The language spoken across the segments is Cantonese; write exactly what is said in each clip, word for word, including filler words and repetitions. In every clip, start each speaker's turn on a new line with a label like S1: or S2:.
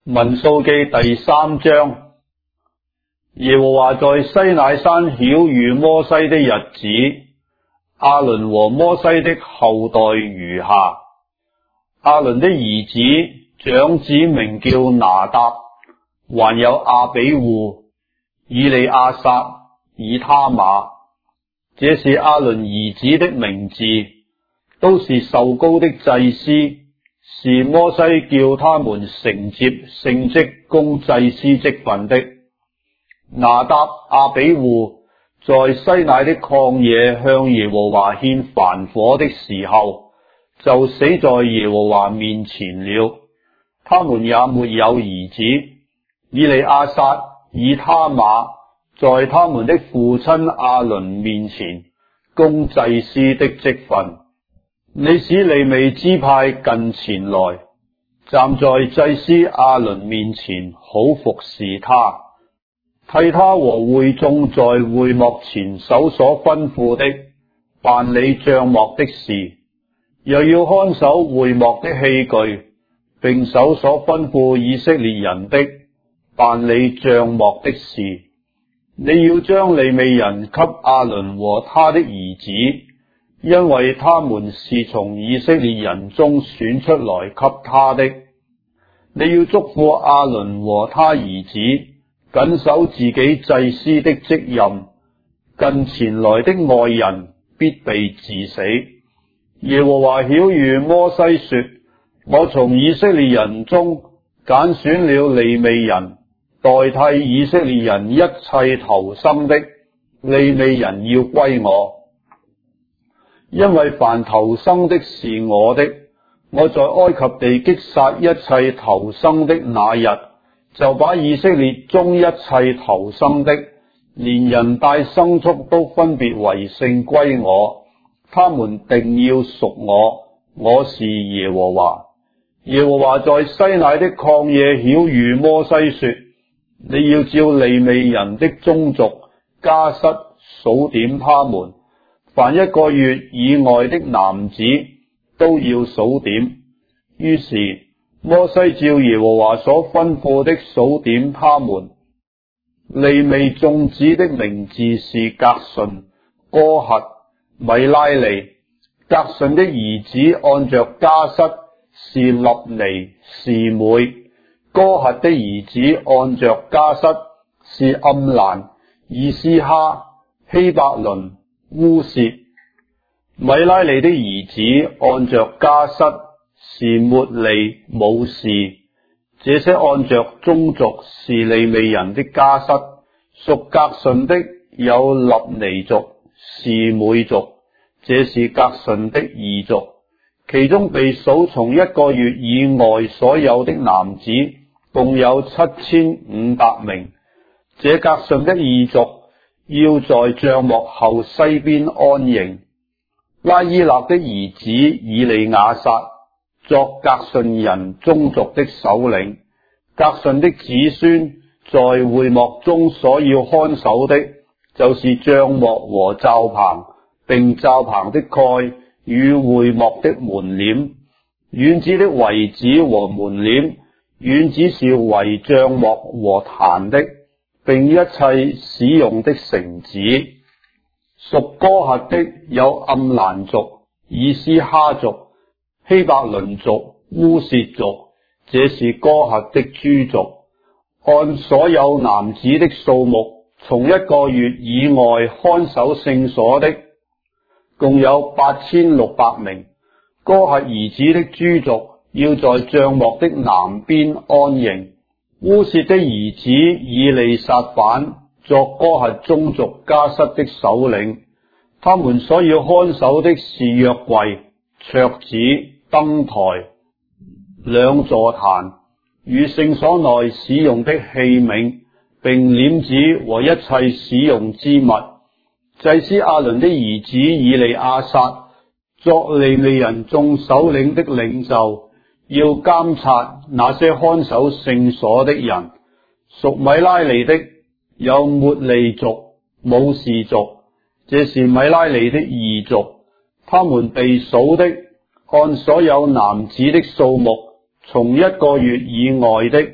S1: 民數記第三章。耶和華在西乃山曉諭摩西的日子，亞倫和摩西的後代如下：亞倫的兒子長子名叫拿答，還有亞比戶、以利亞撒、以他瑪，這是亞倫兒子的名字，都是受膏的祭司，是摩西叫他們承接聖職供祭司職分的。拿答、亞比戶在西乃的曠野向耶和華獻燔火的時候，就死在耶和華面前了。他們也沒有兒子。以利亞撒、以他瑪在他們的父親亞倫面前供祭司的職分。你使利未支派近前來，站在祭司亞倫面前，好服侍他，替他和會眾在會幕前手所吩咐的辦理帳幕的事，又要看守會幕的器具，並手所吩咐以色列人的辦理帳幕的事。你要將利未人給亞倫和他的兒子，因為他們是從以色列人中選出來給他的。你要囑咐亞倫和他兒子謹守自己祭司的職任，近前來的外人必被治死。耶和華曉諭摩西說：我從以色列人中揀選了利未人，代替以色列人一切頭生的，利未人要歸我。因為凡頭生的是我的，我在埃及地擊殺一切頭生的那日，就把以色列中一切頭生的，連人帶牲畜都分別為聖歸我，他們定要屬我，我是耶和華。耶和華在西乃的曠野曉諭摩西說：你要照利未人的宗族家室數點他們，凡一個月以外的男子都要數點。於是摩西照耶和華所吩咐的數點他們。利未眾子的名字是革順、哥轄、米拉利。革順的兒子按着家室是立尼、示每；哥轄的兒子按着家室是暗蘭、以斯哈、希伯倫、烏薛。米拉利的兒子按着家室是抹利、母士。這些按着宗族是利未人的家室，屬革順的有立尼族、示每族，這是革順的二族。其中被數從一個月以外所有的男子共有七千五百名。這革順的二族要在帳幕後西邊安營。拉伊納的兒子以利亞撒作革順人宗族的首領。革順的子孫在會幕中所要看守的，就是帳幕和罩棚，並罩棚的蓋與會幕的門簾、院子的圍子和門簾。院子是圍帳幕和壇的，並一切使用的繩子。屬哥轄的有暗蘭族、以斯哈族、希伯倫族、烏薛族，這是哥轄的諸族。按所有男子的數目，從一個月以外看守聖所的，共有八千六百名。哥轄兒子的諸族要在帳幕的南邊安營。烏薛的兒子以利撒反作哥轄宗族家室的首領。他們所要看守的是約櫃、桌子、燈台、兩座壇與聖所內使用的器皿，並簾子和一切使用之物。祭司亞倫的兒子以利亞撒作利未人眾首領的領袖，要監察那些看守聖所的人。屬米拉利的有抹利族、母士族，這是米拉利的二族。他們被數的，按所有男子的數目，從一個月以外的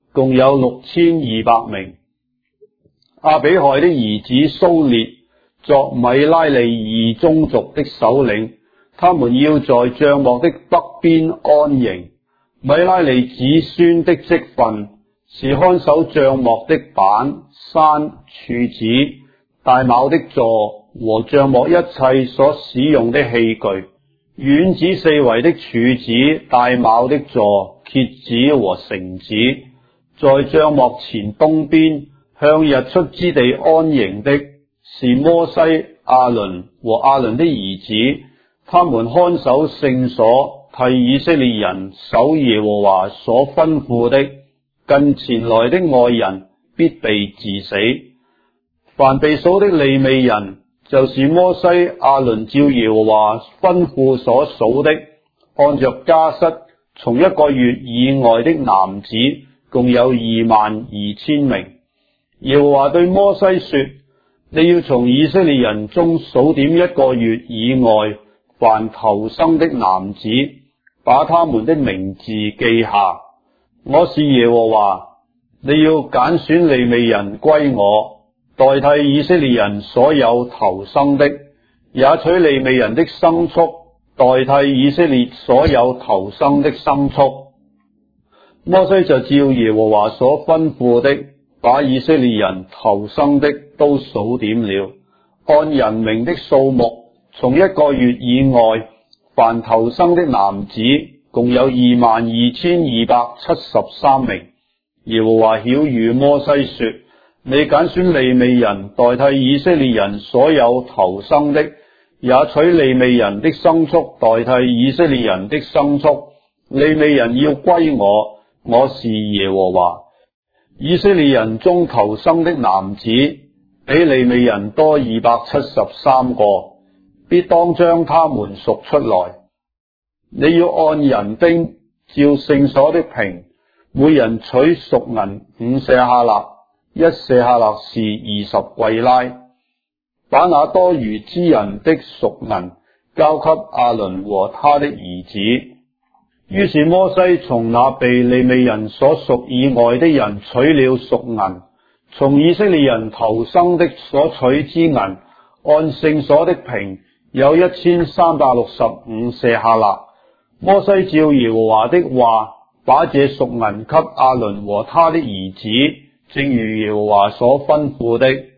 S1: 共有六千二百名。阿比亥的兒子蘇列作米拉利二宗族的首領，他們要在帳幕的北邊安營。米拉利子孫的職分是看守帳幕的板、山、柱子、大帽的座和帳幕一切所使用的器具，院子四圍的柱子、大帽的座、橛子和繩子。在帳幕前東邊向日出之地安營的是摩西、亞倫和亞倫的兒子，他們看守聖所，替以色列人守耶和華所吩咐的。近前來的外人必被治死。凡被數的利未人，就是摩西、亞倫照耶和華吩咐所數的，按着家室從一個月以外的男子，共有二萬二千名。耶和華對摩西說：你要從以色列人中數點一個月以外凡頭生的男子，把他們的名字記下。我是耶和華，你要揀選利未人歸我，代替以色列人所有頭生的，也取利未人的牲畜，代替以色列所有頭生的牲畜。摩西就照耶和華所吩咐的，把以色列人頭生的都數點了，按人名的數目，從一個月以外凡頭生的男子，共有二萬二千二百七十三名。耶和華曉諭摩西說：你揀選利未人代替以色列人所有頭生的，也取利未人的牲畜代替以色列人的牲畜。利未人要歸我，我是耶和華。以色列人中頭生的男子比利未人多二百七十三個，必當將他們贖出來。你要按人丁照聖所的平，每人取贖銀五舍客勒，一舍客勒是二十貴拉，把那多餘之人的贖銀交給亞倫和他的兒子。於是摩西從那被利未人所贖以外的人取了贖銀，從以色列人頭生的所取之銀，按聖所的平有一千三百六十五舍客勒。摩西照耶和華的話，把這贖銀給亞倫和他的兒子，正如耶和華所吩咐的。